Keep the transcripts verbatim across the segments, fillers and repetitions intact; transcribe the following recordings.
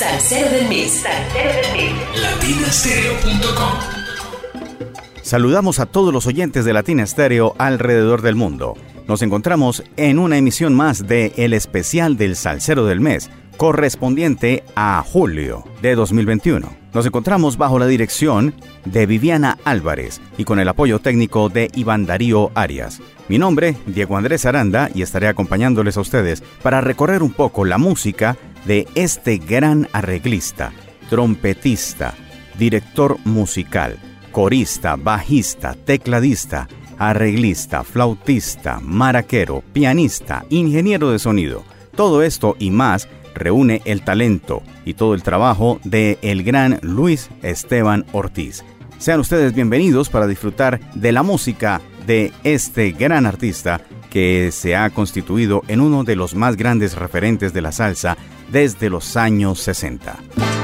Salsero del mes. Salsero del mes. latina stereo punto com. Saludamos a todos los oyentes de Latina Stereo alrededor del mundo. Nos encontramos en una emisión más de El Especial del Salsero del Mes, correspondiente a julio de dos mil veintiuno. Nos encontramos bajo la dirección de Viviana Álvarez y con el apoyo técnico de Iván Darío Arias. Mi nombre, Diego Andrés Aranda, y estaré acompañándoles a ustedes para recorrer un poco la música de este gran arreglista, trompetista, director musical, corista, bajista, tecladista, arreglista, flautista, maraquero, pianista, ingeniero de sonido. Todo esto y más reúne el talento y todo el trabajo de el gran Luis Esteban Ortiz. Sean ustedes bienvenidos para disfrutar de la música de este gran artista que se ha constituido en uno de los más grandes referentes de la salsa desde los años sesenta.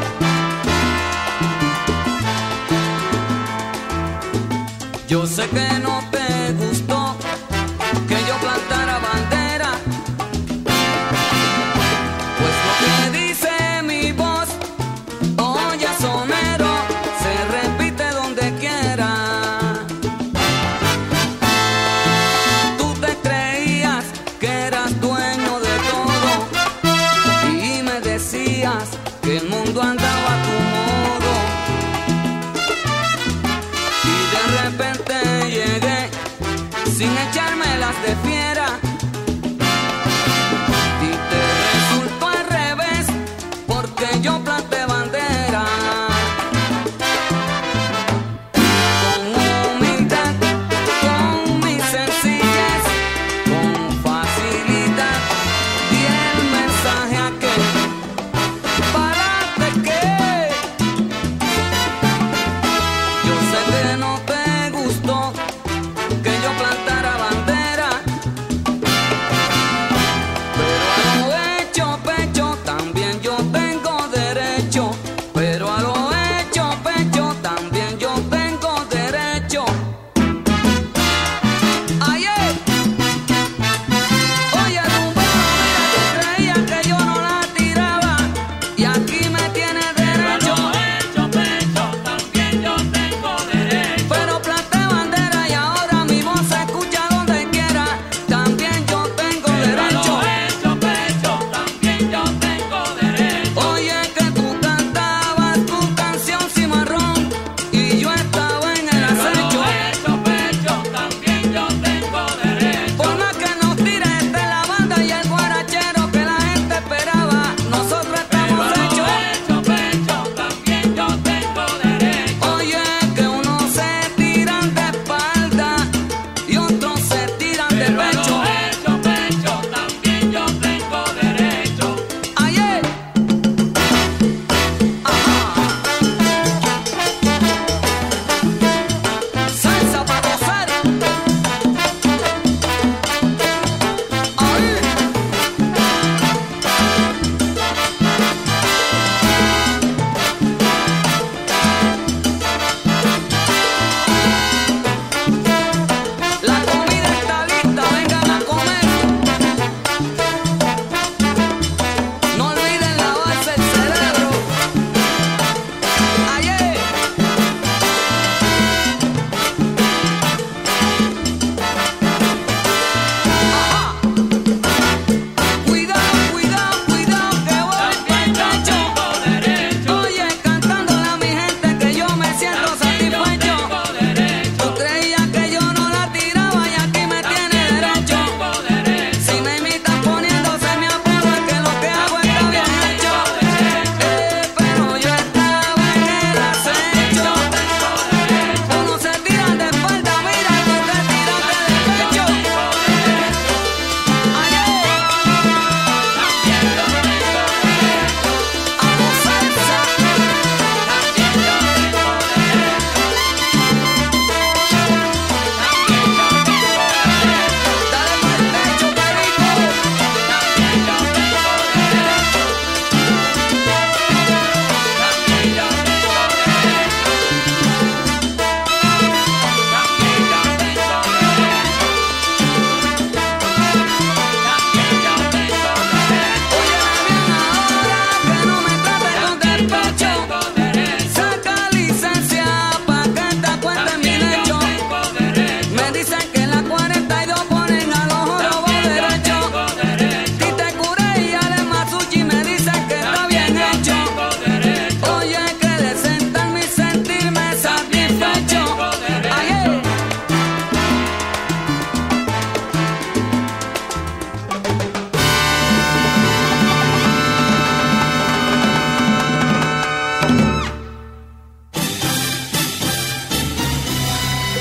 Yo sé que no te gustó que yo plantara bandera, pues lo que dice mi voz, oye sonero, se repite donde quiera. Tú te creías que eras dueño de todo y me decías que el mundo andaba a tu modo. Y de repente llegué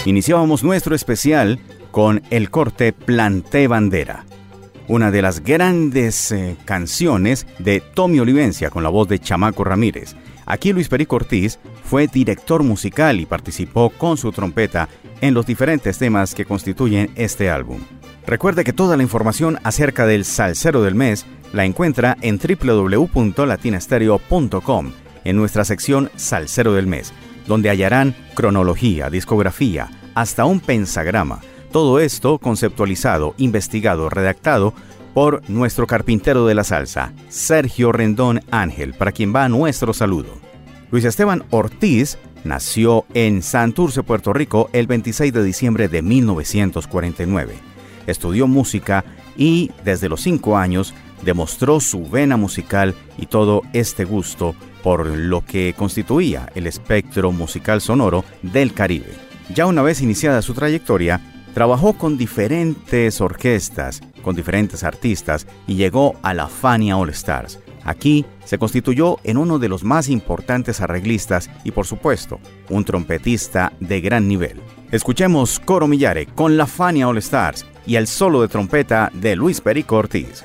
Iniciábamos nuestro especial con el corte Planté Bandera, una de las grandes eh, canciones de Tommy Olivencia con la voz de Chamaco Ramírez. Aquí Luis Perico Ortiz fue director musical y participó con su trompeta en los diferentes temas que constituyen este álbum. Recuerde que toda la información acerca del Salsero del Mes la encuentra en doble u doble u doble u punto latina stereo punto com en nuestra sección Salsero del Mes, donde hallarán cronología, discografía, hasta un pensagrama. Todo esto conceptualizado, investigado, redactado por nuestro carpintero de la salsa, Sergio Rendón Ángel, para quien va nuestro saludo. Luis Esteban Ortiz nació en Santurce, Puerto Rico, el veintiséis de diciembre de mil novecientos cuarenta y nueve. Estudió música y desde los cinco años demostró su vena musical y todo este gusto por lo que constituía el espectro musical sonoro del Caribe. Ya una vez iniciada su trayectoria, trabajó con diferentes orquestas, con diferentes artistas y llegó a la Fania All Stars. Aquí se constituyó en uno de los más importantes arreglistas y, por supuesto, un trompetista de gran nivel. Escuchemos Coro Millare con la Fania All Stars y el solo de trompeta de Luis Perico Ortiz.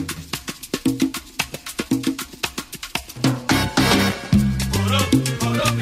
Coro, coro.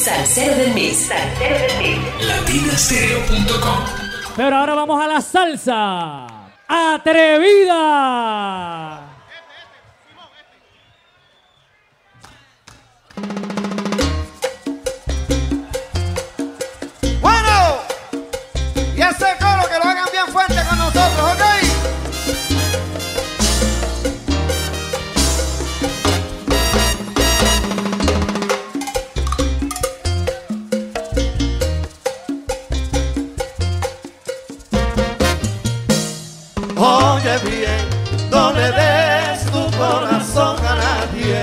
Salsero del mes. Salsero del mes. latina stereo punto com. Pero ahora vamos a la salsa. ¡Atrevida! Bueno, y ese coro que lo hagan bien fuerte con nosotros, ¿ok? Oye bien, no le des tu corazón a nadie.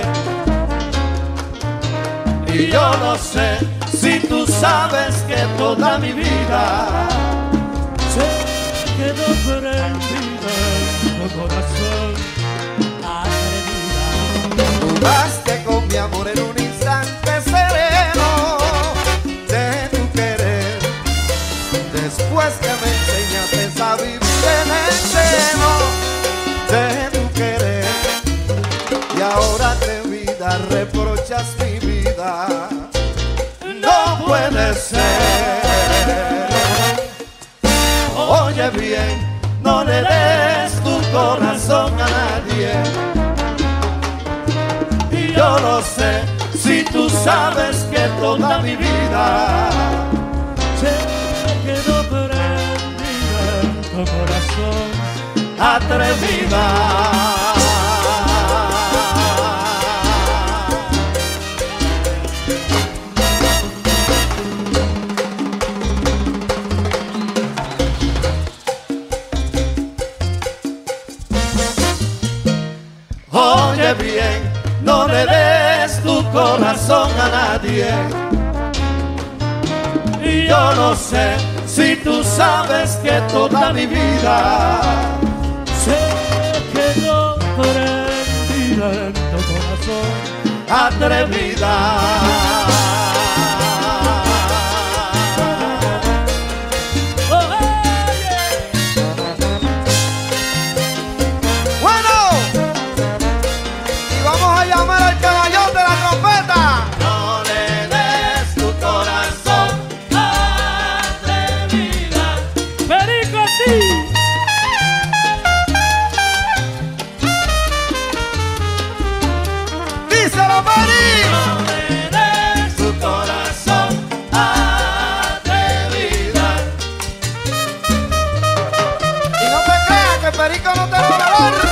Y yo no sé si tú sabes que toda mi vida se quedó prendida en tu corazón, atrevida. jugaste con mi amor en un instante sereno de tu querer. Después que me enseñaste a vivir en el seno de tu querer, y ahora atrevida reprochas mi vida. No puede ser. Oye bien, no le des tu corazón a nadie. Y yo no sé si tú sabes que toda mi vida Se quedó prendida en tu corazón, atrevida. Oye bien, no le des tu corazón a nadie. Y yo no sé si tú sabes que toda mi vida se quedó prendida en tu corazón, atrevida. Bueno, y vamos a llamar al caballón de la trompeta. No le des tu corazón, atrevida. Perico, sí. Díselo, Mari. No le des tu corazón, atrevida. Y no te creas que Perico no te va a dar.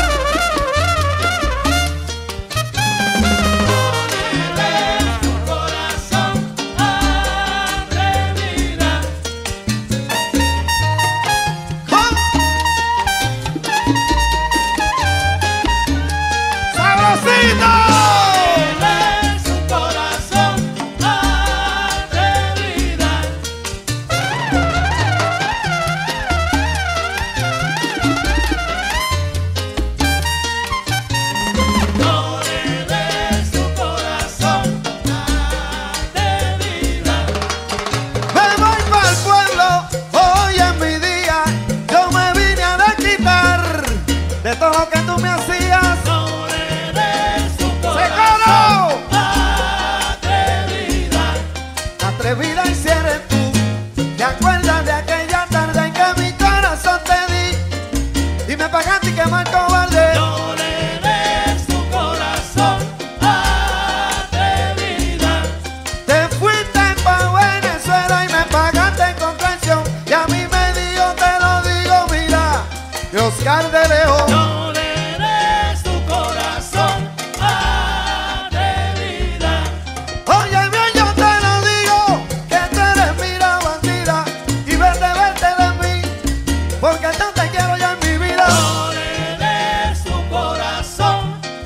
Oscar de León. No le des tu corazón, atrevida. Oye bien, yo te lo digo, que tú eres mira bandida, y verte, verte de mí, porque no te quiero ya en mi vida. No le des tu corazón,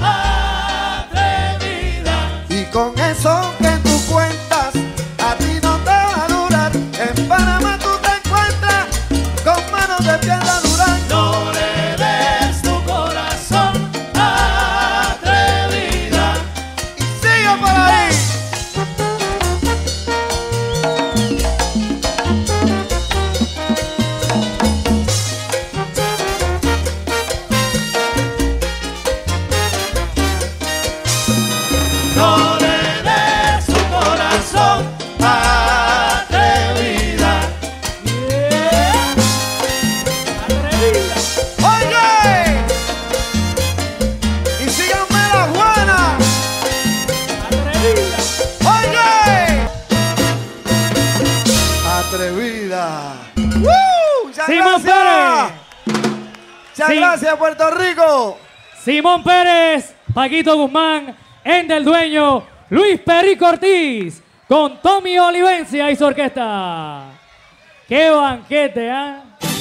atrevida. Y con eso que tú cuentas, a ti no te va a durar. En Panamá tú te encuentras con manos de piedra duras. No le des tu corazón, atrevida. Y sigue por ahí. No le des tu corazón, atrevida. ¡Woo! ¡Muchas Simón gracias! Pérez. ¡Muchas Sí. gracias, Puerto Rico! Simón Pérez, Paquito Guzmán, Endel Dueño, Luis Perico Ortiz, con Tommy Olivencia y su orquesta. ¡Qué banquete, ah!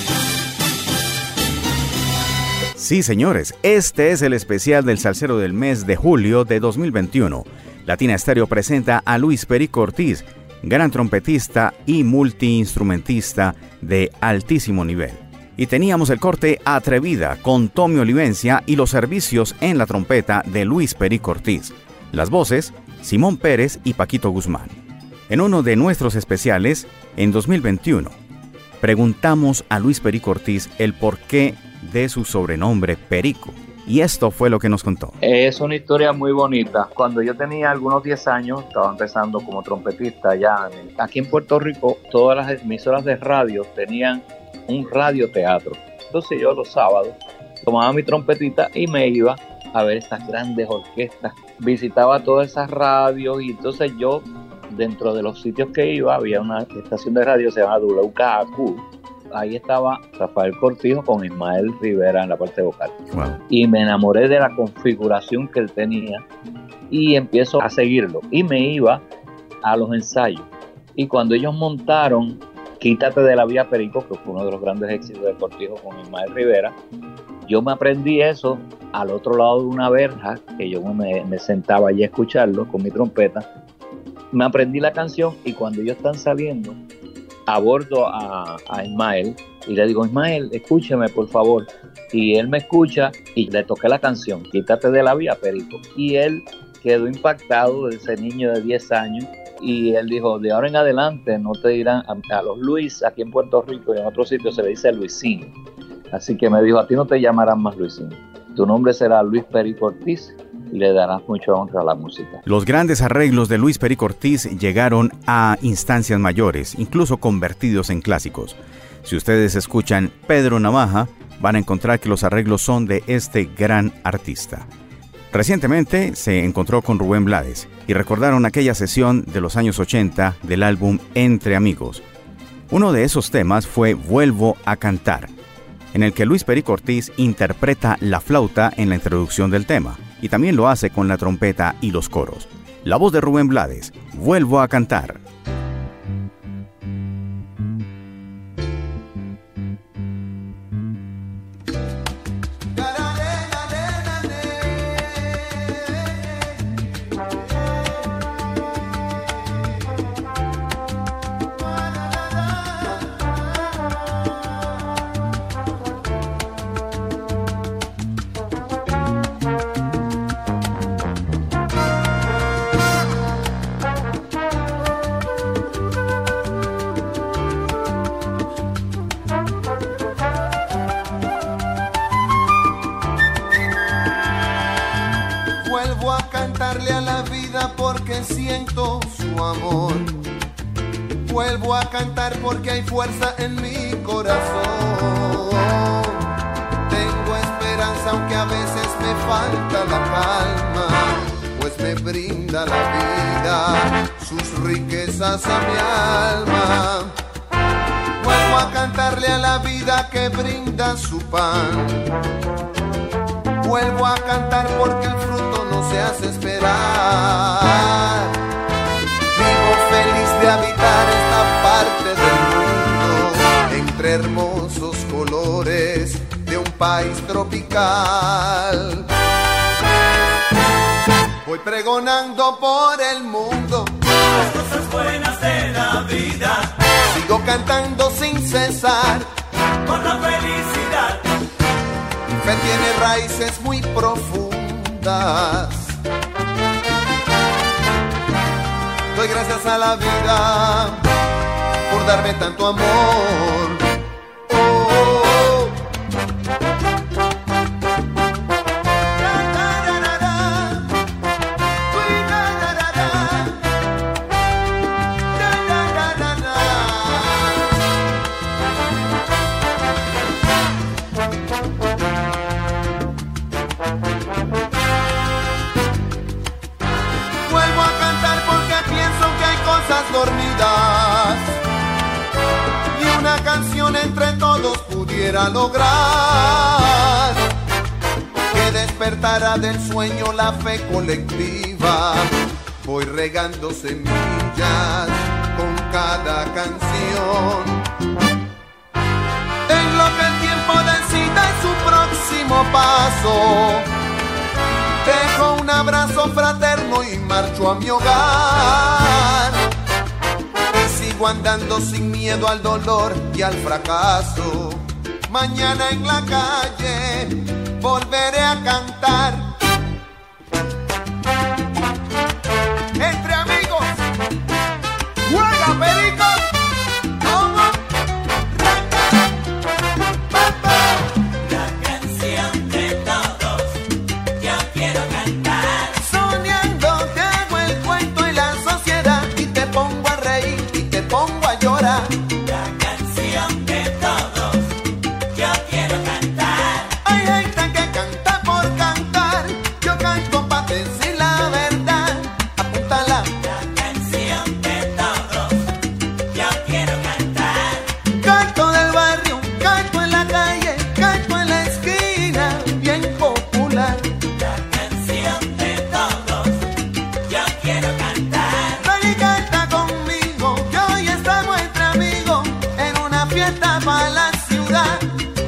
Sí, señores, este es el especial del Salsero del mes de julio de dos mil veintiuno. Latina Estéreo presenta a Luis Perico Ortiz, gran trompetista y multiinstrumentista de altísimo nivel. Y teníamos el corte Atrevida con Tommy Olivencia y los servicios en la trompeta de Luis Perico Ortiz. Las voces, Simón Pérez y Paquito Guzmán. En uno de nuestros especiales, en dos mil veintiuno, preguntamos a Luis Perico Ortiz el porqué de su sobrenombre Perico. Y esto fue lo que nos contó. Es una historia muy bonita. Cuando yo tenía algunos diez años, estaba empezando como trompetista ya. Aquí en Puerto Rico, todas las emisoras de radio tenían un radioteatro. Entonces yo los sábados tomaba mi trompetita y me iba a ver estas grandes orquestas. Visitaba todas esas radios y entonces yo, dentro de los sitios que iba, había una estación de radio que se llama W K A Q. Ahí estaba Rafael Cortijo con Ismael Rivera en la parte vocal. Wow. Y me enamoré de la configuración que él tenía y empiezo a seguirlo. Y me iba a los ensayos. Y cuando ellos montaron Quítate de la Vía Perico, que fue uno de los grandes éxitos de Cortijo con Ismael Rivera, yo me aprendí eso al otro lado de una verja, que yo me, me sentaba allí a escucharlo con mi trompeta. Me aprendí la canción y cuando ellos están saliendo, abordo a, a Ismael y le digo, Ismael, escúcheme por favor. Y él me escucha y le toqué la canción, Quítate de la Vía Perico. Y él quedó impactado de ese niño de diez años y él dijo, de ahora en adelante no te dirán, a, a los Luis aquí en Puerto Rico y en otros sitios se le dice Luisín. Así que me dijo, a ti no te llamarán más Luisín, tu nombre será Luis Perico Ortiz y le darás mucha honra a la música. Los grandes arreglos de Luis Perico Ortiz llegaron a instancias mayores, incluso convertidos en clásicos. Si ustedes escuchan Pedro Navaja, van a encontrar que los arreglos son de este gran artista. Recientemente se encontró con Rubén Blades y recordaron aquella sesión de los años ochenta del álbum Entre Amigos. Uno de esos temas fue Vuelvo a Cantar, en el que Luis Perico Ortiz interpreta la flauta en la introducción del tema, y también lo hace con la trompeta y los coros. La voz de Rubén Blades, Vuelvo a Cantar. Vuelvo a cantar porque hay fuerza en mi corazón. Tengo esperanza aunque a veces me falta la calma, pues me brinda la vida sus riquezas a mi alma. Vuelvo a cantarle a la vida que brinda su pan. Vuelvo a cantar porque el fruto no se hace esperar. Vivo feliz de habitar esta parte del mundo, entre hermosos colores de un país tropical. Voy pregonando por el mundo las cosas buenas de la vida. Sigo cantando sin cesar por la felicidad. Mi fe tiene raíces muy profundas. Doy gracias a la vida por darme tanto amor. Oh, oh, oh. Vuelvo a cantar porque pienso que hay cosas dormidas pudiera lograr que despertara del sueño la fe colectiva. Voy regando semillas con cada canción, en lo que el tiempo decida su próximo paso. Dejo un abrazo fraterno y marcho a mi hogar, y sigo andando sin miedo al dolor y al fracaso. Mañana en la calle volveré a cantar. Entre amigos, juega perico. ¿Cómo? La canción de todos, yo quiero cantar. Soñando te hago el cuento y la sociedad, y te pongo a reír y te pongo a llorar. La canción de todos, yo quiero cantar. Hay gente que canta por cantar, yo canto pa' decir la verdad. Apúntala. La canción de todos, yo quiero cantar. Canto del barrio, canto en la calle, canto en la esquina, bien popular. La canción de todos, yo quiero cantar. Ven y canta conmigo, que hoy estamos entre amigos en una fiesta para la ciudad.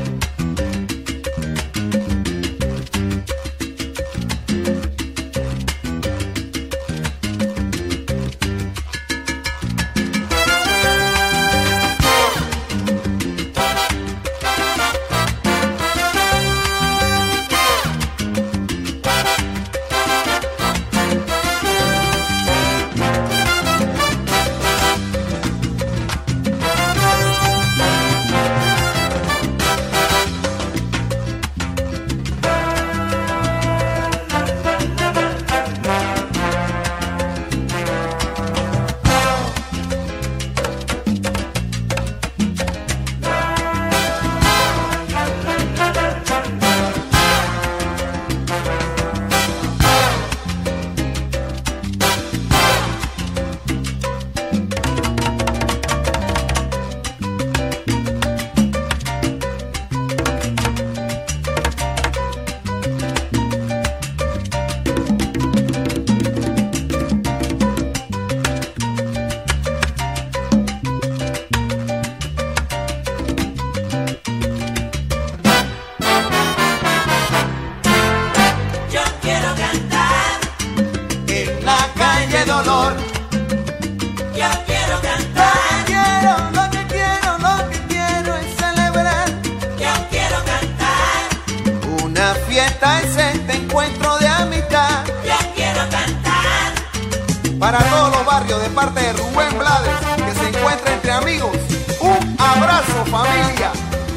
Yo quiero cantar. En la calle dolor, Yo quiero cantar. quiero, lo que quiero, lo que quiero es celebrar. Yo quiero cantar. Una fiesta es este encuentro de amistad, Yo quiero cantar. para todos los barrios de parte de Rubén Blades, que se encuentra entre amigos. Un abrazo, familia.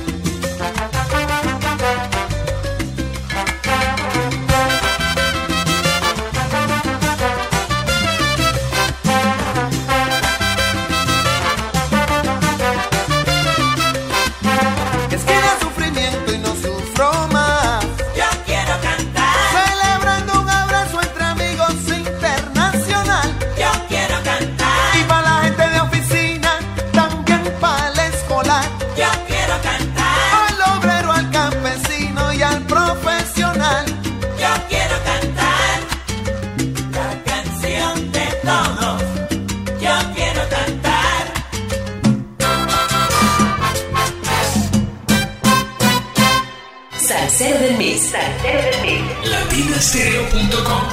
Esquina sufrimiento y no sufro más, Yo quiero cantar. celebrando un abrazo entre amigos internacional. Yo quiero cantar. Y para la gente de oficina, también para el escolar, Yo quiero cantar. al obrero, al campesino y al profesional. Yo quiero cantar. La canción de todos. Yo quiero cantar. Salsero del Mix. Salsero del Mix. latina stereo punto com.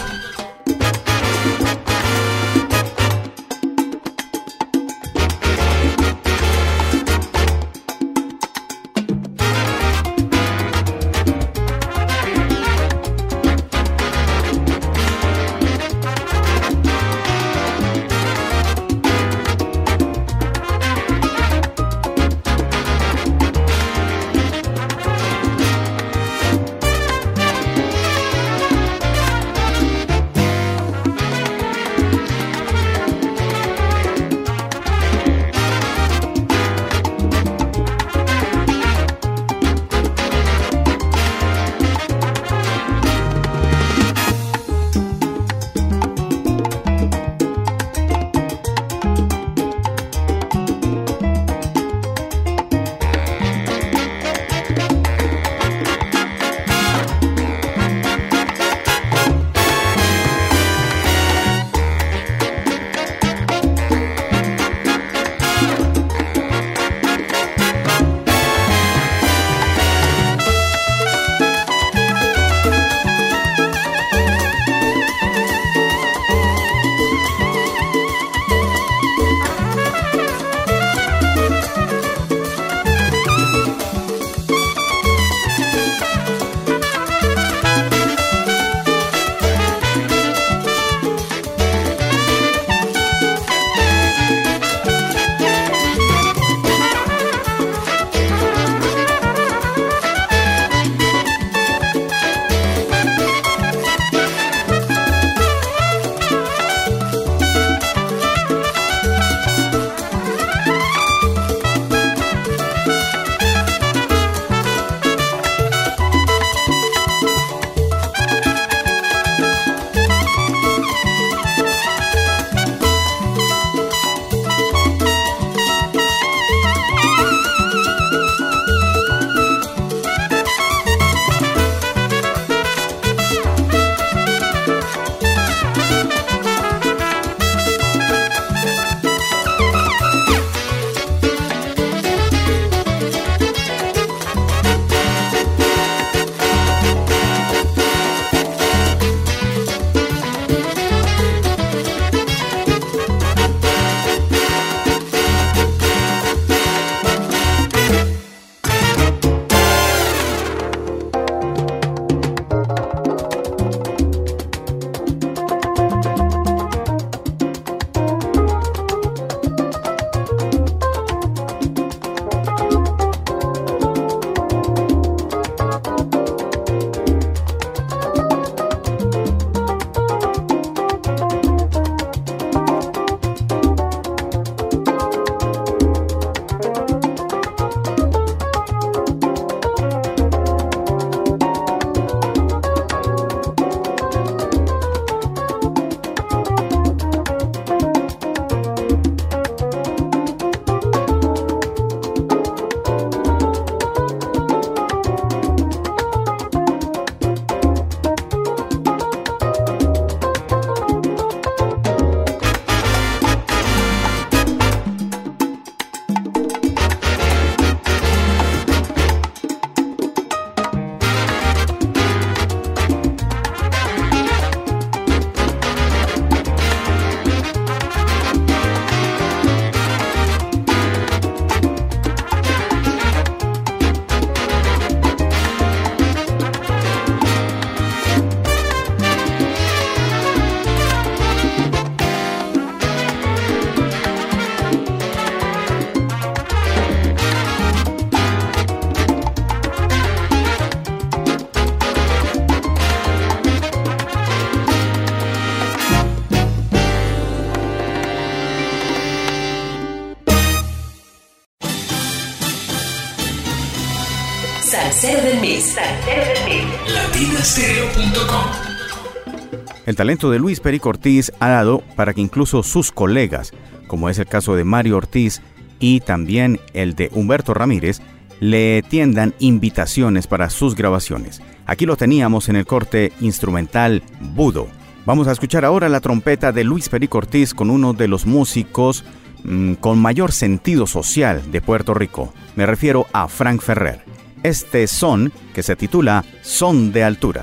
Salsero del mes. Salsero del mes. latina stereo punto com. El talento de Luis Perico Ortiz ha dado para que incluso sus colegas, como es el caso de Mario Ortiz y también el de Humberto Ramírez, le tiendan invitaciones para sus grabaciones. Aquí lo teníamos en el corte instrumental Budo. Vamos a escuchar ahora la trompeta de Luis Perico Ortiz con uno de los músicos mmm, con mayor sentido social de Puerto Rico. Me refiero a Frank Ferrer. Este son, que se titula Son de Altura.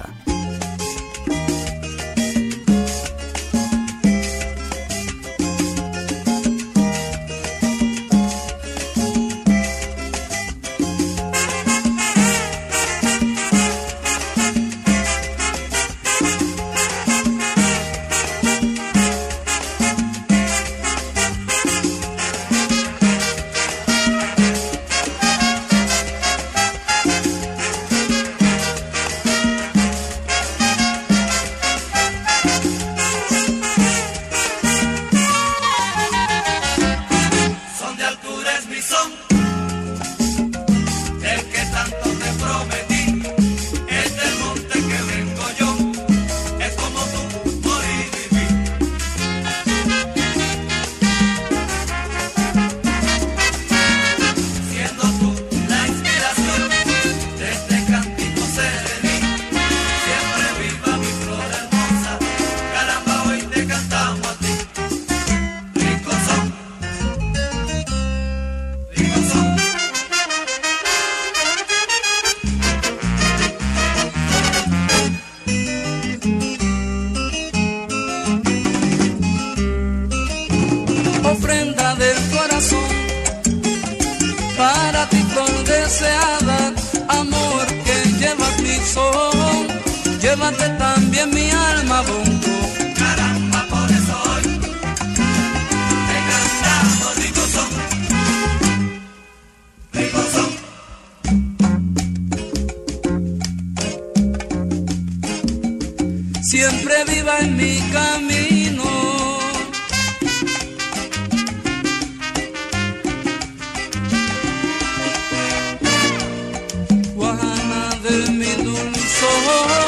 Llévate también mi alma, bongo. Caramba, por eso hoy te cantamos Ricozón, Ricozón. Siempre viva en mi camino, Guajana de mi dulzor.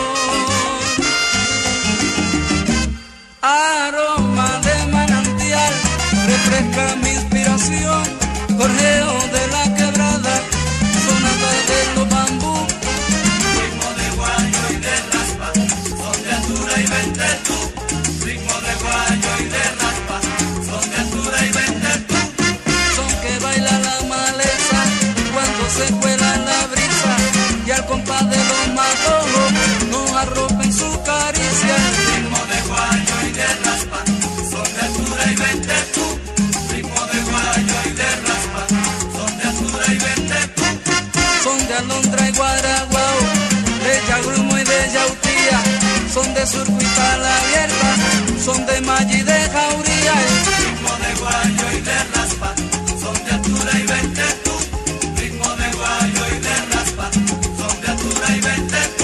Aroma de manantial, refresca mi inspiración, gorjeo de la quebrada, sonata de los bambú, ritmo de guayo y de raspa, son de altura y vente tú, ritmo de guayo y de raspa, son de altura y vente tú, son que baila la maleza cuando se cuela la brisa, y al compás de los matojos nos arropen su caricia, ritmo de guayo y de raspa, son de altura y vente tú, ritmo de guayo y de raspa, son de altura y vente tú, son de alondra y guaraguao, de yagrumo y de yautía, son de surco y tala abierta, son de malla y de jauría, ritmo de guayo y de raspa, son de altura y vente tú, ritmo de guayo y de raspa, son de altura y vente tú.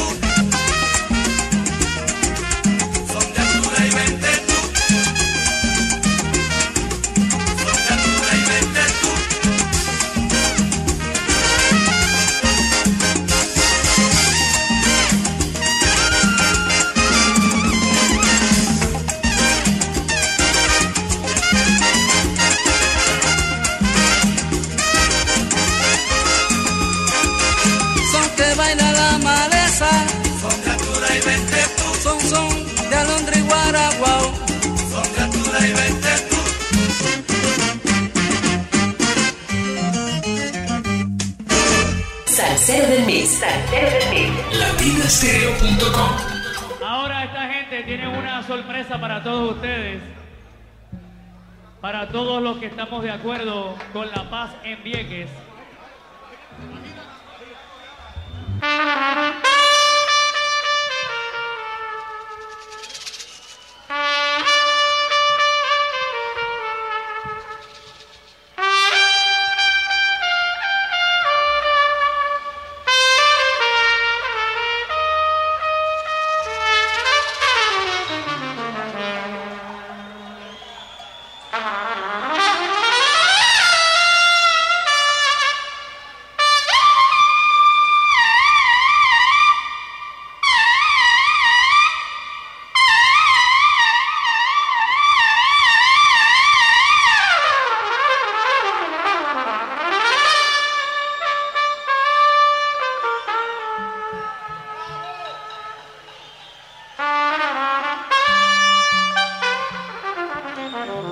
Salsero del mes. Salsero del mes. latina stereo punto com. Ahora esta gente tiene una sorpresa para todos ustedes. Para todos los que estamos de acuerdo con la paz en Vieques.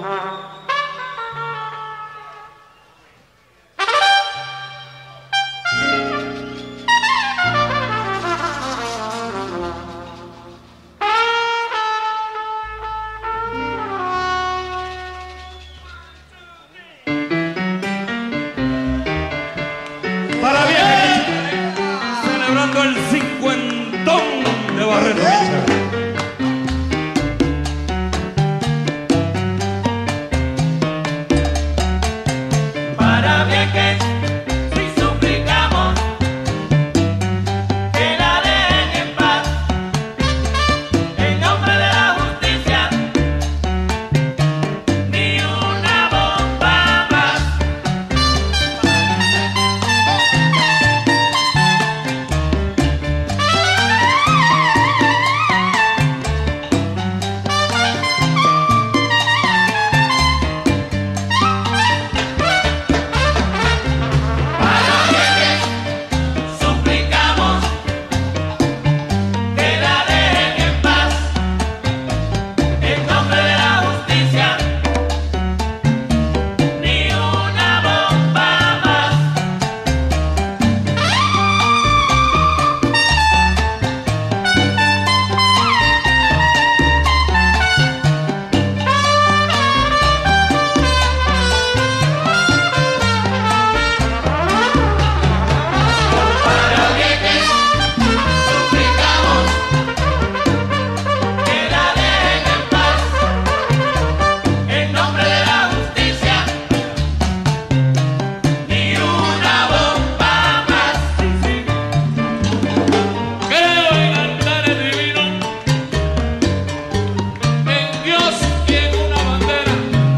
Para bien, celebrando el cincuentón de Barreto Michel. Para bien que si suplicamos que la dejen en paz, en nombre de la justicia, ni una bomba más. Suplicamos que la dejen en paz, en nombre de la justicia, ni una bomba más. Para Vieques suplicamos que la dejen en paz, en nombre de la justicia, ni una bomba más. Creo en altares divinos, en Dios y en una bandera.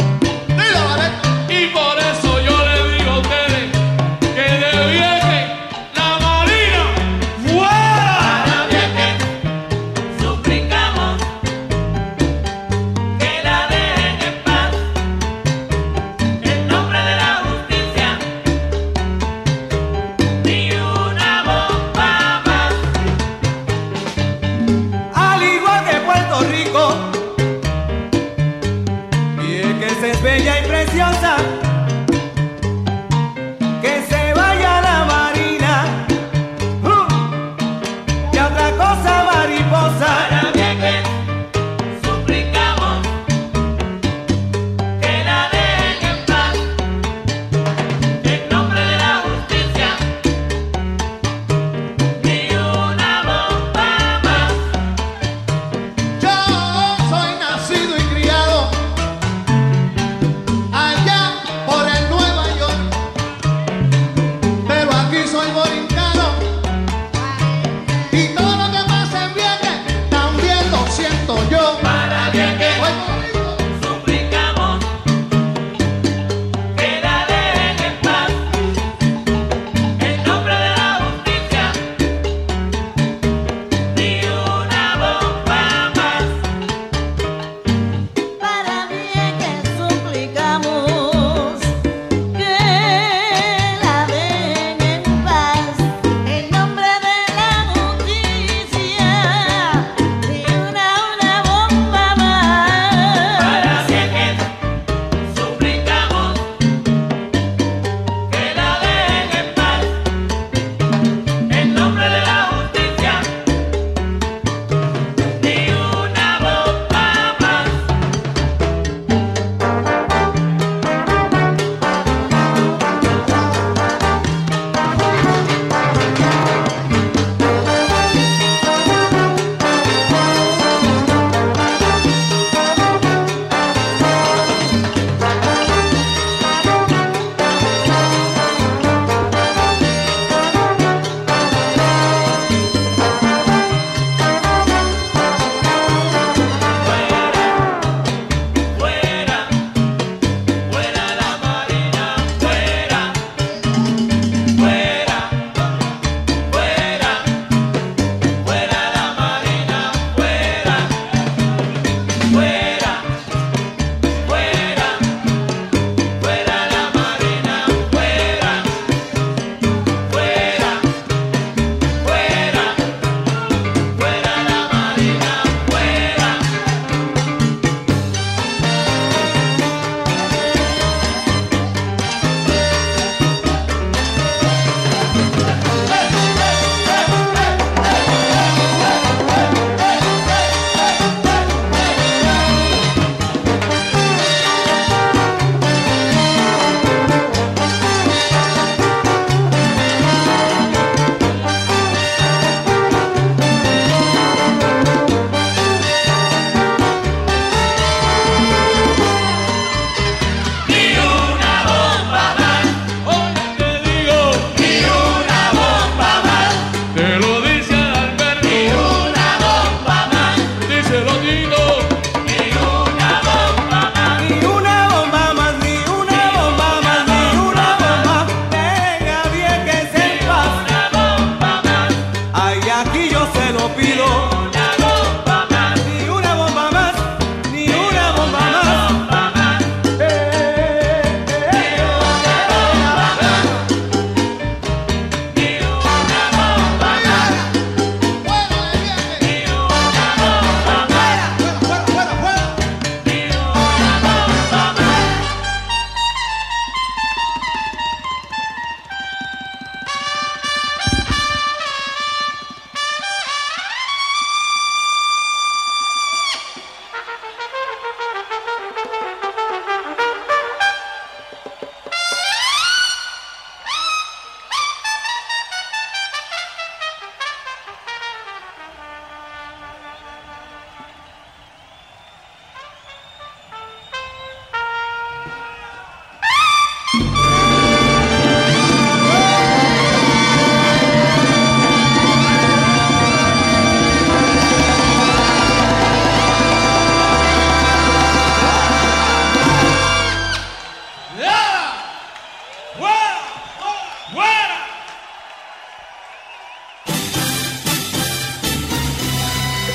Y por eso yo le digo a ustedes que de Vieques la Marina fuera. Para Vieques suplicamos que la dejen en paz, en nombre de la justicia, ni una bomba más. Al igual que Puerto Rico, Vieques es bella y preciosa. Que se vaya la Marina, uh, y otra cosa mariposa. Para Vieques suplicamos que la dejen en paz, en nombre de la justicia, ni una bomba más. Yo soy nacido y criado allá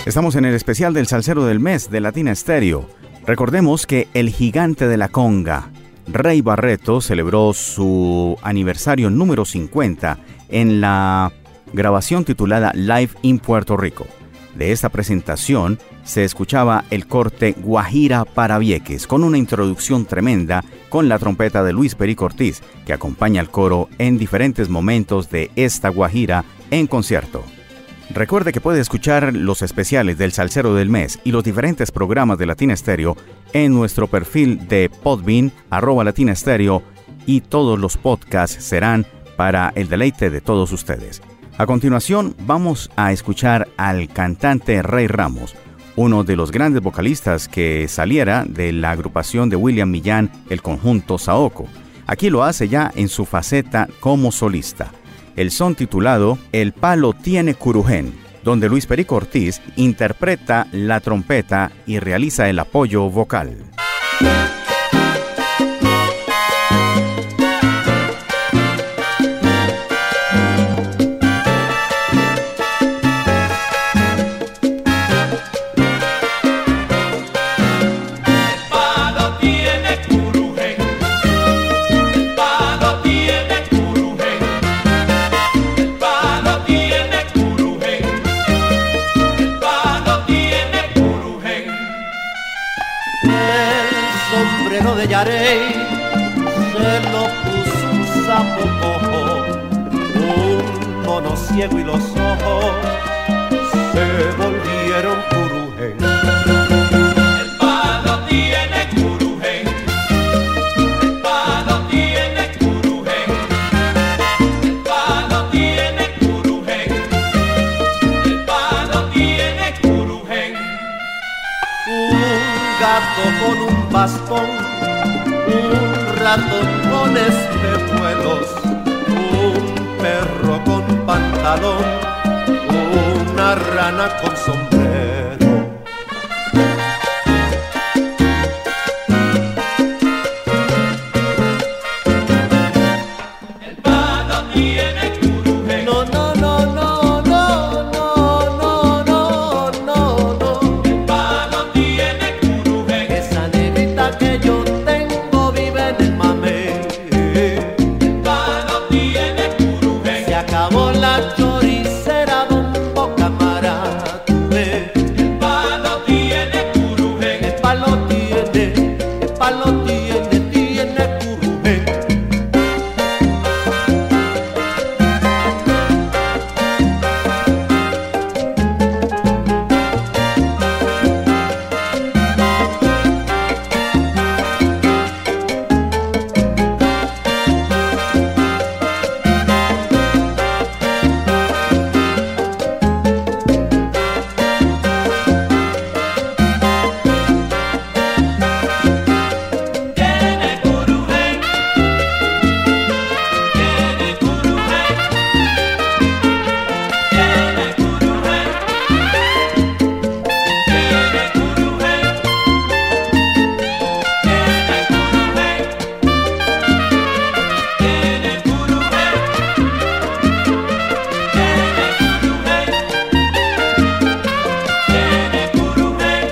Estamos en el especial del Salsero del Mes de Latina Stereo. Recordemos que el gigante de la conga, Rey Barreto, celebró su aniversario número cincuenta en la grabación titulada Live in Puerto Rico. De esta presentación se escuchaba el corte Guajira para Vieques, con una introducción tremenda con la trompeta de Luis Perico Ortiz, que acompaña al coro en diferentes momentos de esta guajira en concierto. Recuerde que puede escuchar los especiales del Salsero del Mes y los diferentes programas de Latina Stereo en nuestro perfil de Podbean, arroba Latina Stereo, y todos los podcasts serán para el deleite de todos ustedes. A continuación, vamos a escuchar al cantante Rey Ramos, uno de los grandes vocalistas que saliera de la agrupación de William Millán, el conjunto Saoco. Aquí lo hace ya en su faceta como solista. El son titulado El Palo Tiene Curujén, donde Luis Perico Ortiz interpreta la trompeta y realiza el apoyo vocal. De Yarey se lo puso un sapo cojo, un mono ciego y los ojos se volvieron curujén. El palo tiene curujén, el palo tiene curujén, el palo tiene curujén, el palo tiene curujén. Un gato con un bastón, un ratón con espejuelos, un perro con pantalón, una rana con sombrero. El palo tiene curujén. No, no, no, no, no, no, no, no, no, no. El palo tiene curujén. Esa negrita que yo tengo vive en el mamey. El palo tiene curujén. Se acabó la choricera, bombo camarate. El palo tiene curujén. El palo tiene, el palo tiene, tiene curujén. Tiene curujén. Tiene curujén. Tiene curujén. Tiene curujén. Tiene curujén. Tiene curujén. Tiene curujén.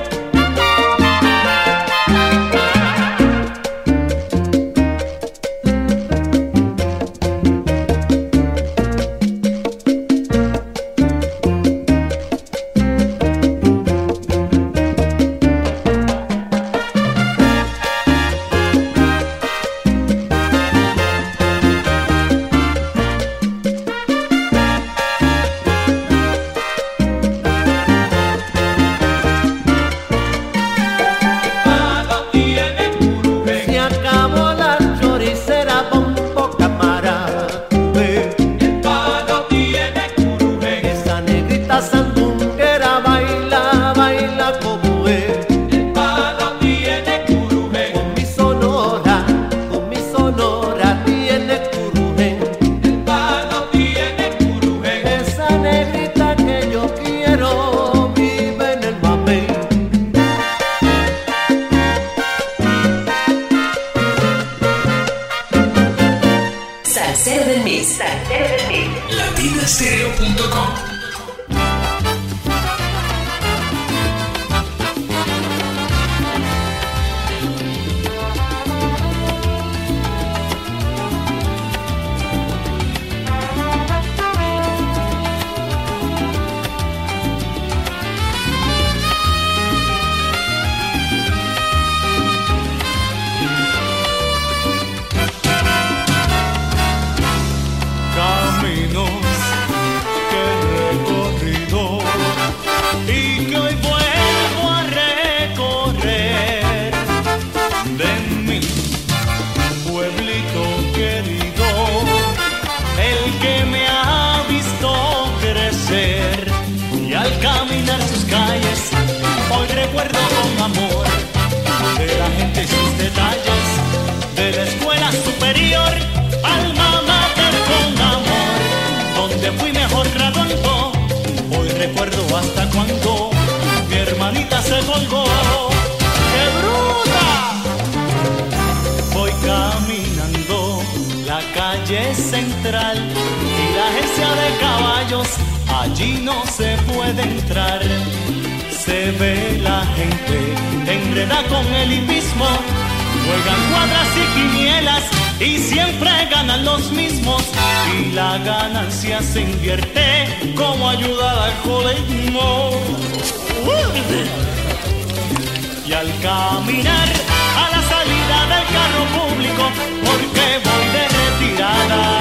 Palo tiene curujén. Se acabó la choricera, bombo camarate. El palo tiene curujén. Esa negrita sandunguera baila, baila como es. El palo tiene curujén. Con mi sonora, con mi sonora tiene curujén. El palo tiene curujén. Esa negrita que yo quiero vive en el mamey. Salsero del Mes. Salsero del Mes. latinastereo punto com. recuerdo con amor de la gente y sus detalles, de la escuela superior, alma mater con amor, donde fui mejor graduando. Hoy recuerdo hasta cuando mi hermanita se colgó. ¡Qué bruta! Voy caminando la calle central y la agencia de caballos, allí no se puede entrar. Se ve la gente enredada con el hipismo, juegan cuadras y quinielas y siempre ganan los mismos, y la ganancia se invierte como ayuda al alcoholismo. Y al caminar a la salida del carro público, porque voy de retirada,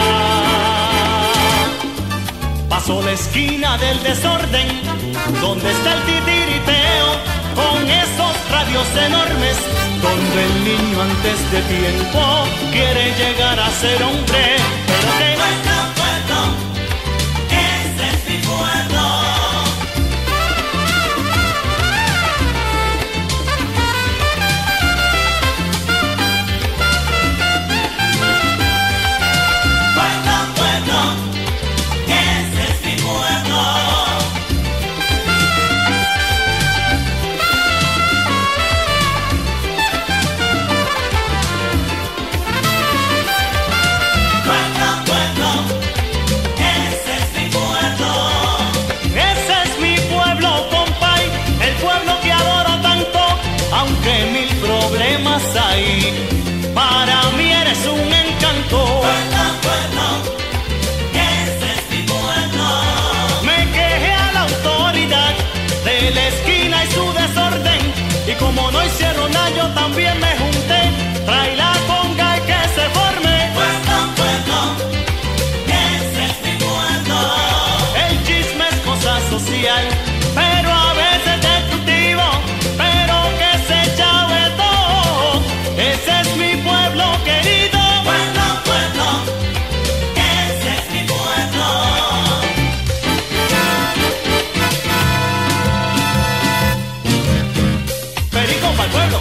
paso la esquina del desorden, donde está el titiriteo, con esos radios enormes, donde el niño antes de tiempo quiere llegar a ser hombre. Pero que nuestro pueblo, ese es mi pueblo. Ahí, para mí eres un encanto. Pueblo, pueblo, ese es mi pueblo. Me quejé a la autoridad de la esquina y su desorden, y como no hicieron nada yo también me junté. Trae la conga y que se forme. Pueblo, pueblo, ese es mi pueblo. El chisme es cosa social, pero a veces destructivo, pero que se llave todo. Ese es mi pueblo querido. Pueblo, pueblo, ese es mi pueblo. Perico para el pueblo.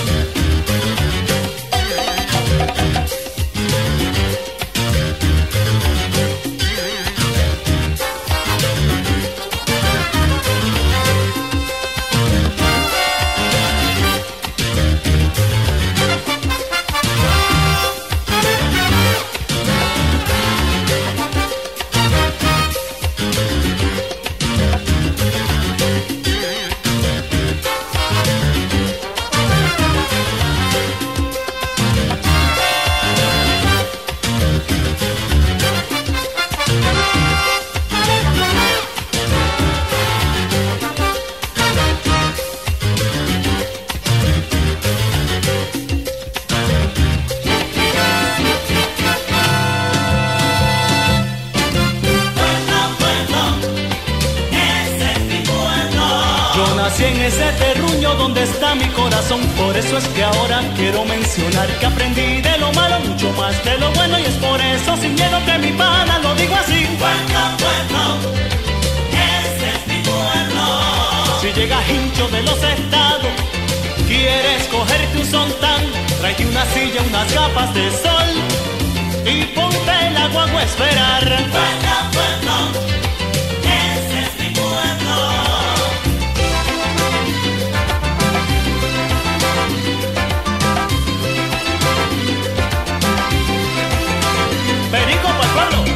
Por eso es que ahora quiero mencionar que aprendí de lo malo mucho más de lo bueno, y es por eso sin miedo que mi pana lo digo así. Pueblo, pueblo, ese es mi pueblo. Si llegas hincho de los estados, quieres cogerte un sontán, tráete una silla, unas gafas de sol y ponte la guagua a esperar. Pueblo, pueblo, ese es mi pueblo. Perico para el pueblo.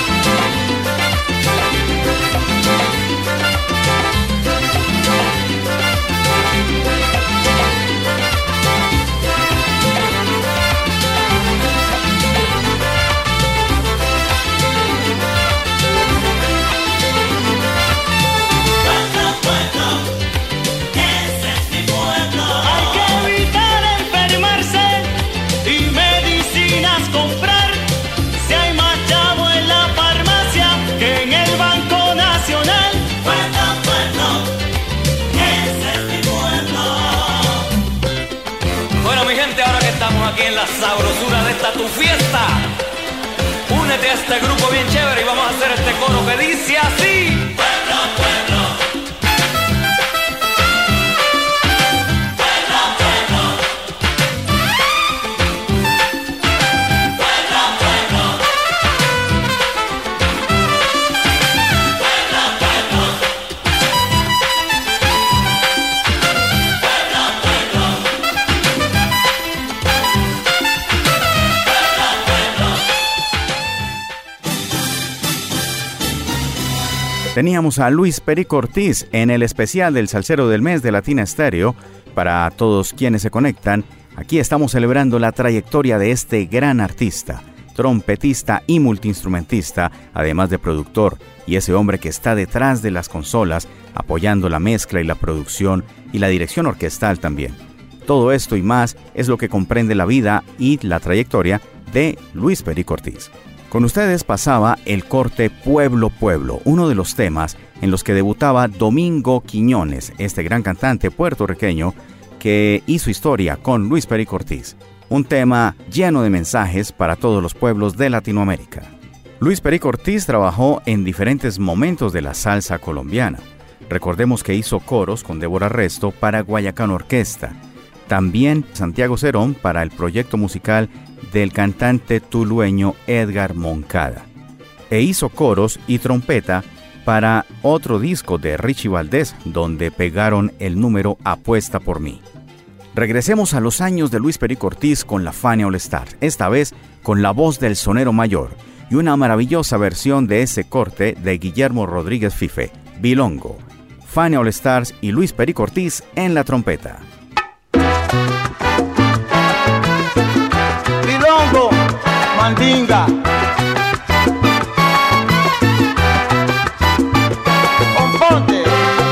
Aquí en la sabrosura de esta tu fiesta, únete a este grupo bien chévere y vamos a hacer este coro que dice así. Pueblo, pueblo. Teníamos a Luis Perico Ortiz en el especial del Salsero del Mes de Latina Estéreo. Para todos quienes se conectan, aquí estamos celebrando la trayectoria de este gran artista, trompetista y multiinstrumentista, además de productor, y ese hombre que está detrás de las consolas, apoyando la mezcla y la producción y la dirección orquestal también. Todo esto y más es lo que comprende la vida y la trayectoria de Luis Perico Ortiz. Con ustedes pasaba el corte Pueblo Pueblo, uno de los temas en los que debutaba Domingo Quiñones, este gran cantante puertorriqueño que hizo historia con Luis Perico Ortiz. Un tema lleno de mensajes para todos los pueblos de Latinoamérica. Luis Perico Ortiz trabajó en diferentes momentos de la salsa colombiana. Recordemos que hizo coros con Débora Resto para Guayacán Orquesta. También Santiago Cerón para el proyecto musical del cantante tulueño Edgar Moncada. E hizo coros y trompeta para otro disco de Richie Valdés, donde pegaron el número Apuesta por mí. Regresemos a los años de Luis Perico Ortiz con la Fania All Stars, esta vez con la voz del sonero mayor y una maravillosa versión de ese corte de Guillermo Rodríguez Fife, Bilongo. Fania All Stars y Luis Perico Ortiz en la trompeta. Bilongo, mandinga, componte.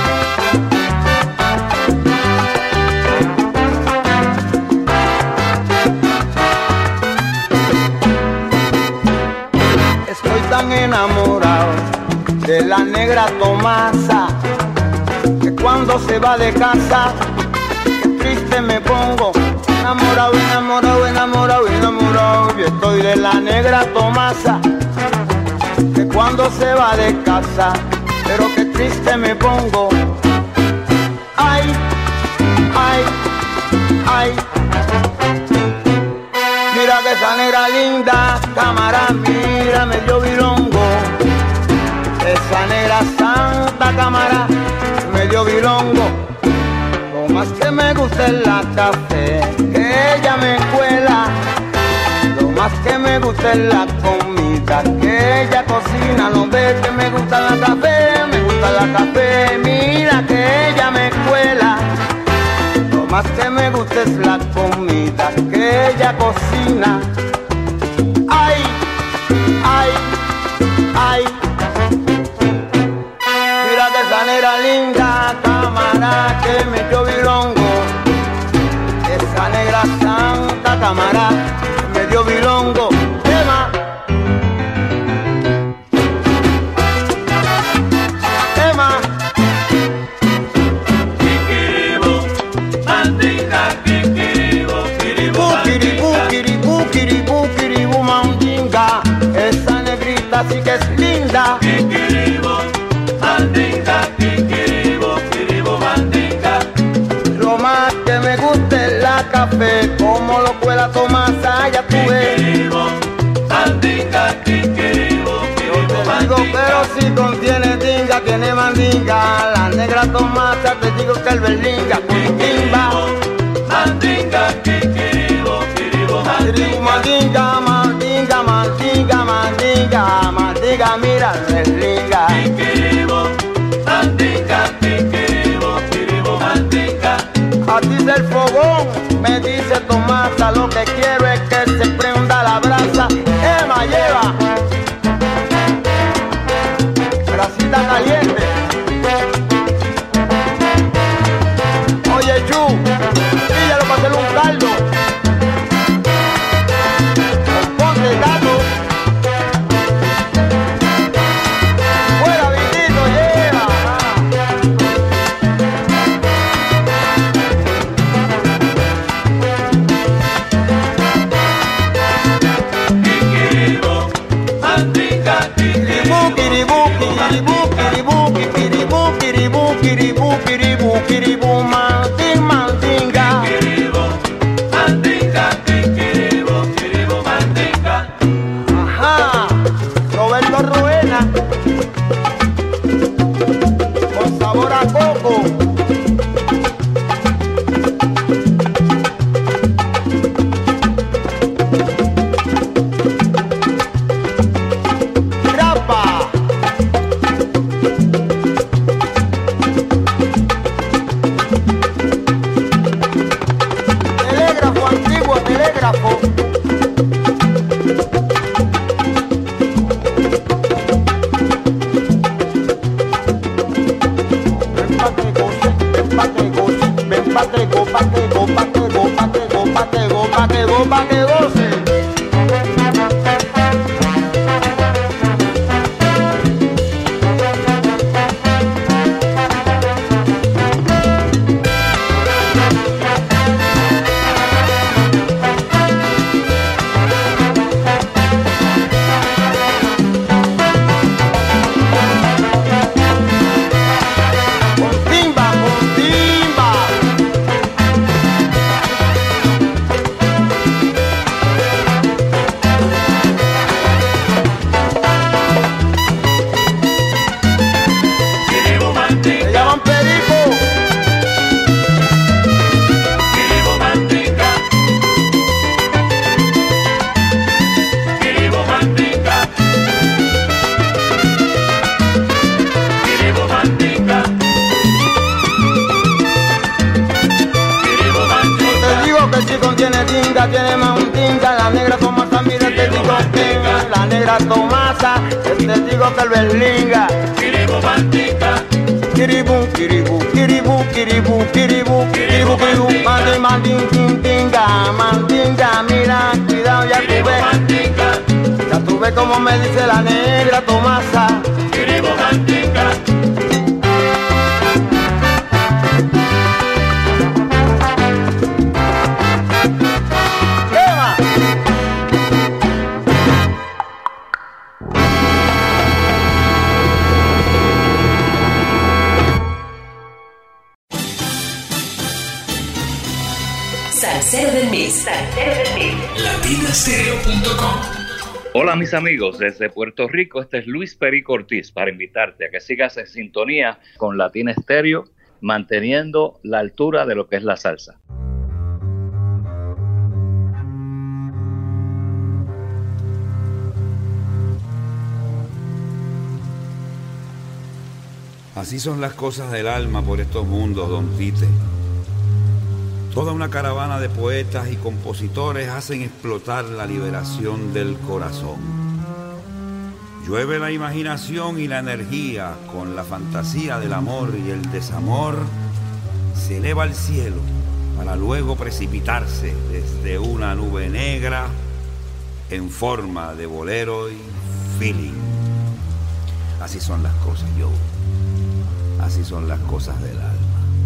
Estoy tan enamorado de la negra Tomasa que cuando se va de casa, qué triste me pongo. Enamorado, enamorado, enamorado, enamorado. Yo estoy de la negra Tomasa que cuando se va de casa, pero qué triste me pongo. Ay, ay, ay. Mira que esa negra linda, cámara, mira medio bilongo. Esa negra santa, cámara, medio bilongo. Lo más que me gusta es la café, que ella me cuela. Lo más que me gusta es la comida, que ella cocina. No ve que me gusta la café, me gusta la café. Mira que ella me cuela. Lo más que me gusta es la comida, que ella cocina. Ay, ay, ay. Mira que esa negra linda, cámara, que me dio bilongo. Esa negra santa, cámara, me dio bilongo. Tema, tema. Kikiribu, mandinga, kikiribu, kiribu, Kiribu, kiribu, kiribu, kiribu, mandinga. Esa negrita sí que es linda. Kikiribu, mandinga, kikiribu, kiribu, mandinga. Lo más que me gusta es la café, como lo pueda tomar, ya tú ves. Kikiribu, mandinga, kikiribu, kiribu, Digo, mandinga. pero si contiene tinga, tiene mandinga. La negra tomata, te digo que el berlinga, timba. Mandinga, kikiribu, kiribu, Kiribu, mandinga. mandinga, mandinga, mandinga, mandinga, mandinga, mira el berlinga. Kikiribu, mandinga, kikiribu, kiribu, mandinga. A ti del fogón, me dice Tomasa, lo que quiero es que se prenda la brasa. Emma lleva brasita caliente. Oye, Chu, píllalo para hacerle un caldo. Ponte gato. Fuera, Vitito, lleva. negra Tomasa, el testigo que el berlinga. Kiribu mantica, Kiribu, kiribu, kiribu, kiribu, kiribu, kiribu, kiribu, mandin, mandin, tintinga, mandinga, mira, cuidado, ya tú ves, ya tú ves como me dice la negra Tomasa. Kiribu mantica. Salsero del mes. Salsero del mes. latina stereo punto com. Hola mis amigos, desde Puerto Rico, este es Luis Perico Ortiz para invitarte a que sigas en sintonía con Latina Stereo, manteniendo la altura de lo que es la salsa. Así son las cosas del alma por estos mundos, don Tite. Toda una caravana de poetas y compositores hacen explotar la liberación del corazón. Llueve la imaginación y la energía con la fantasía del amor y el desamor. Se eleva al cielo para luego precipitarse desde una nube negra en forma de bolero y feeling. Así son las cosas, yo. Así son las cosas del alma.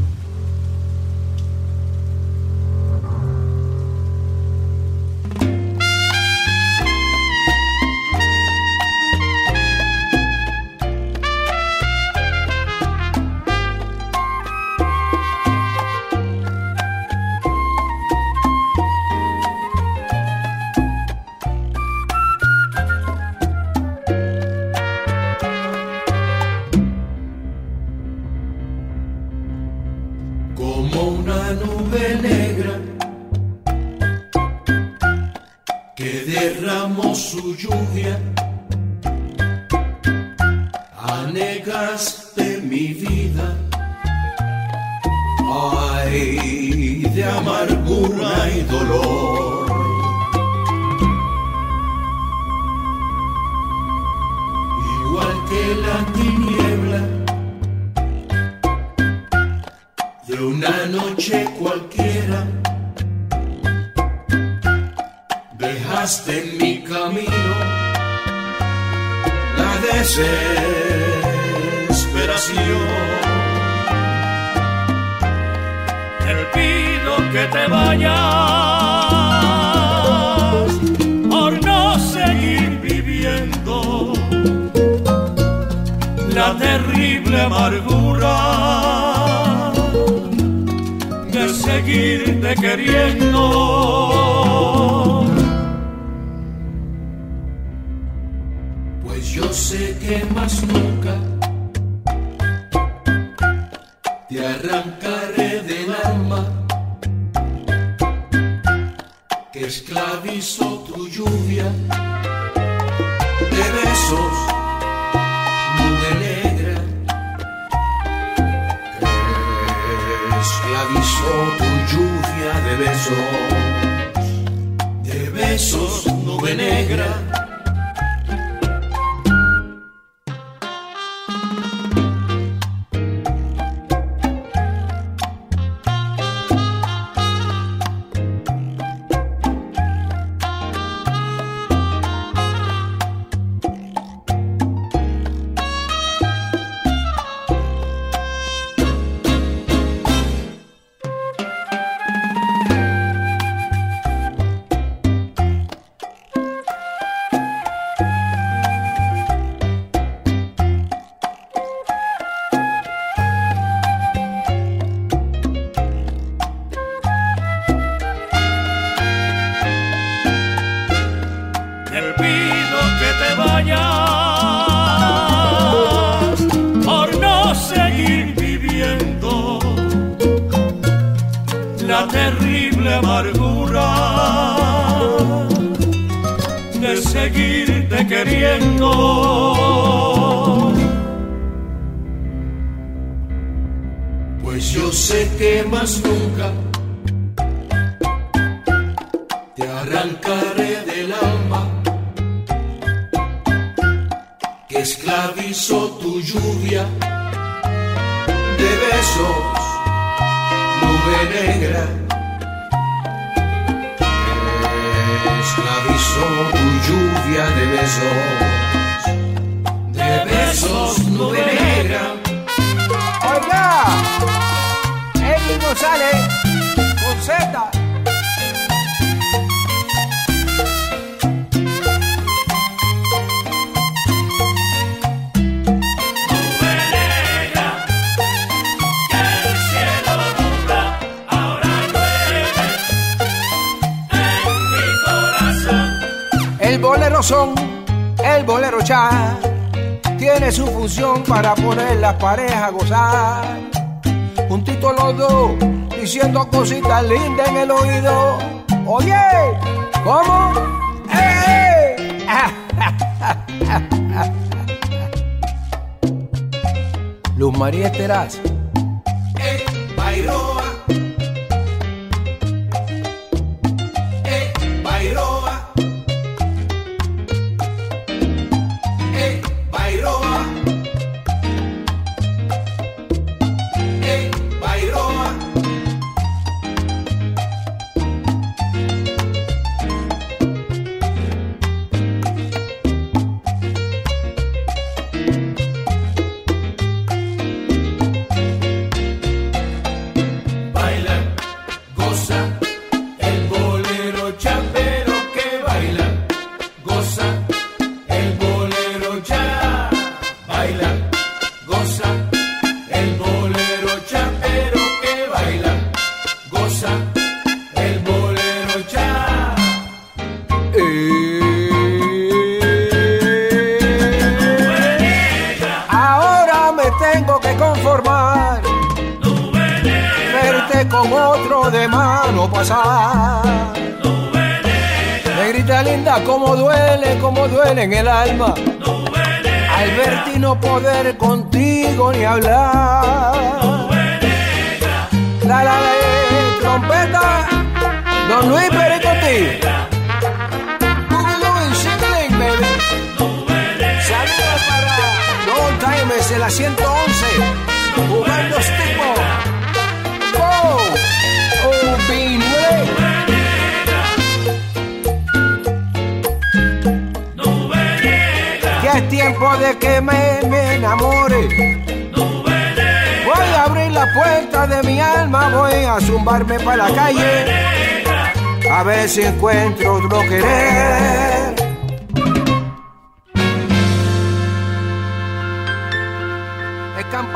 Su lluvia, anegaste mi vida, ay, de amargura y dolor. Igual que la tiniebla de una noche cualquiera, dejaste en mi camino la desesperación. Te pido que te vayas por no seguir viviendo la terrible amargura de seguirte queriendo. Yo sé que más nunca te arrancaré del alma que esclavizó tu lluvia de besos, nube negra, que esclavizó tu lluvia de besos, de besos, nube negra. esclavizó tu lluvia de besos, nube negra. Esclavizó tu lluvia de besos, de besos, nube negra. Oiga, Eddie González, con Z. El bolero son, el bolero cha, tiene su función para poner las parejas a gozar. Juntitos los dos, diciendo cositas lindas en el oído. Oye, ¿cómo? ¡Eh! Luz María Esteraz. Eh, Bairoa. Eh, Bairoa. Eh, Bairoa. Eh, Bairoa. Con otro de mano pasar. Negrita linda, como duele, como duele en el alma. Al verte y no poder contigo ni hablar. La la la trompeta, Don Luis Perico Ortiz. Saludos para Don Times en la ciento once, jugando tipo. Oh, oh, Binue. Ya es tiempo de que me, me enamore. Voy a abrir la puerta de mi alma, voy a zumbarme para la calle, a ver si encuentro otro querer. Escampó.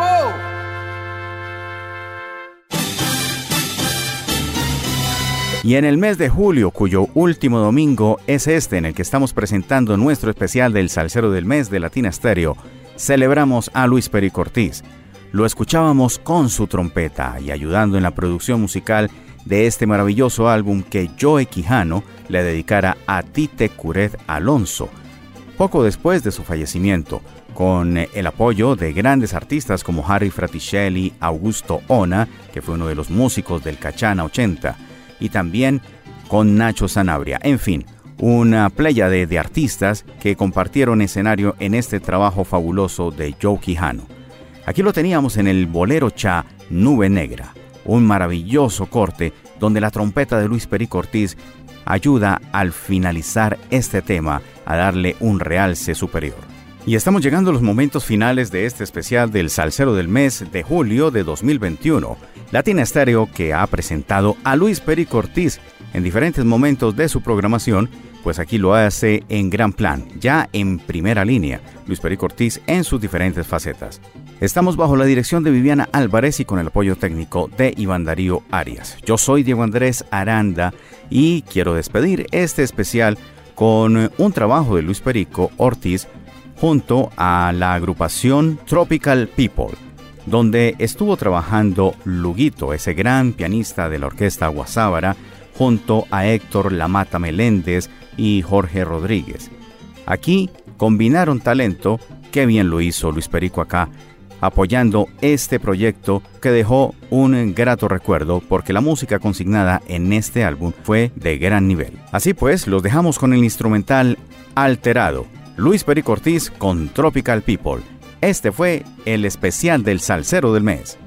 Y en el mes de julio, cuyo último domingo es este en el que estamos presentando nuestro especial del Salsero del Mes de Latina Stereo, celebramos a Luis Perico Ortiz. Lo escuchábamos con su trompeta y ayudando en la producción musical de este maravilloso álbum que Joe Quijano le dedicara a Tite Curet Alonso, poco después de su fallecimiento, con el apoyo de grandes artistas como Harry Fraticelli, Augusto Ona, que fue uno de los músicos del Cachana ochenta, y también con Nacho Sanabria. En fin, una pléyade de artistas que compartieron escenario en este trabajo fabuloso de Joe Quijano. Aquí lo teníamos en el bolero cha Nube Negra, un maravilloso corte donde la trompeta de Luis Perico Ortiz ayuda al finalizar este tema a darle un realce superior. Y estamos llegando a los momentos finales de este especial del Salsero del Mes de julio de dos mil veintiuno. Latina Stereo, que ha presentado a Luis Perico Ortiz en diferentes momentos de su programación, pues aquí lo hace en gran plan, ya en primera línea, Luis Perico Ortiz en sus diferentes facetas. Estamos bajo la dirección de Viviana Álvarez y con el apoyo técnico de Iván Darío Arias. Yo soy Diego Andrés Aranda y quiero despedir este especial con un trabajo de Luis Perico Ortiz junto a la agrupación Tropical People, donde estuvo trabajando Luguito, ese gran pianista de la orquesta Guasábara, junto a Héctor Lamata Meléndez y Jorge Rodríguez. Aquí combinaron talento, qué bien lo hizo Luis Perico acá, apoyando este proyecto que dejó un grato recuerdo porque la música consignada en este álbum fue de gran nivel. Así pues, los dejamos con el instrumental Alterado, Luis Perico Ortiz con Tropical People. Este fue el especial del Salsero del Mes.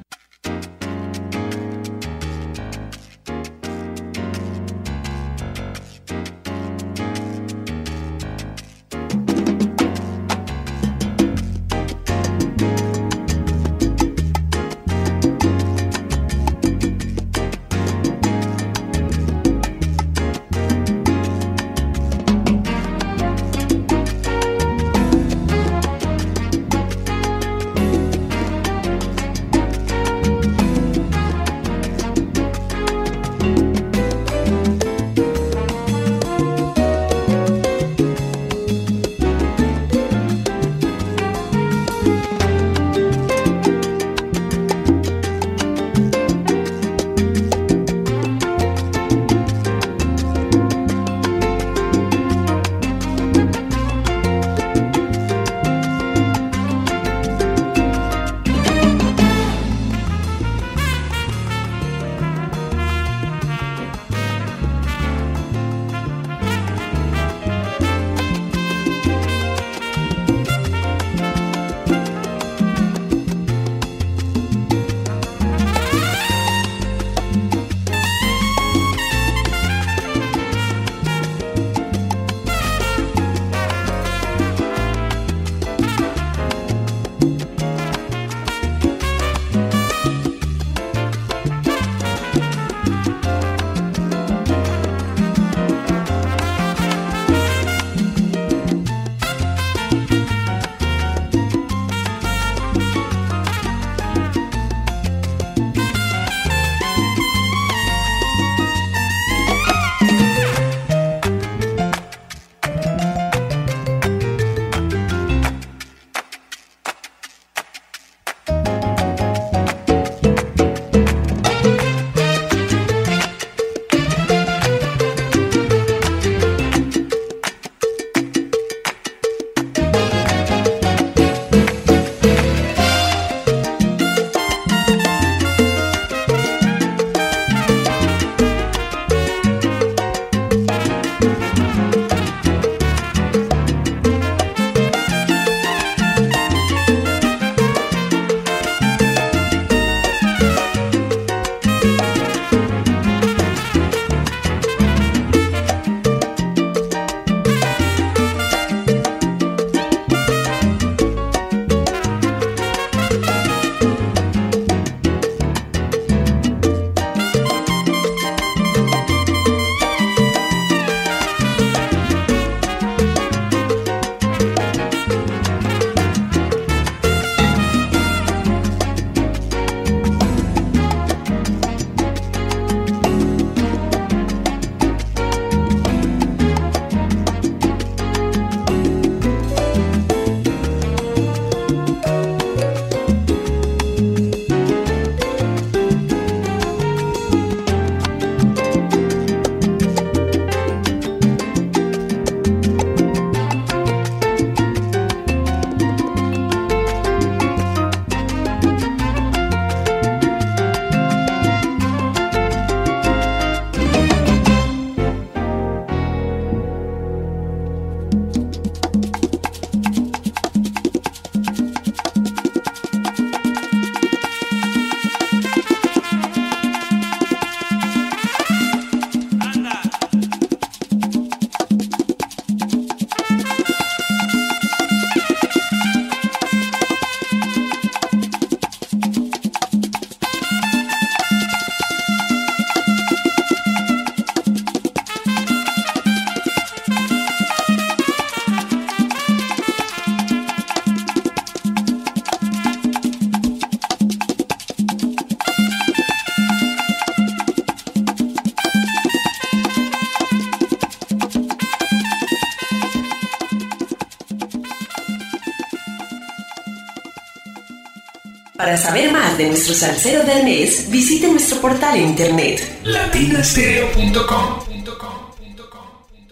Para saber más de nuestro salsero del mes, visite nuestro portal en internet latinastereo punto com.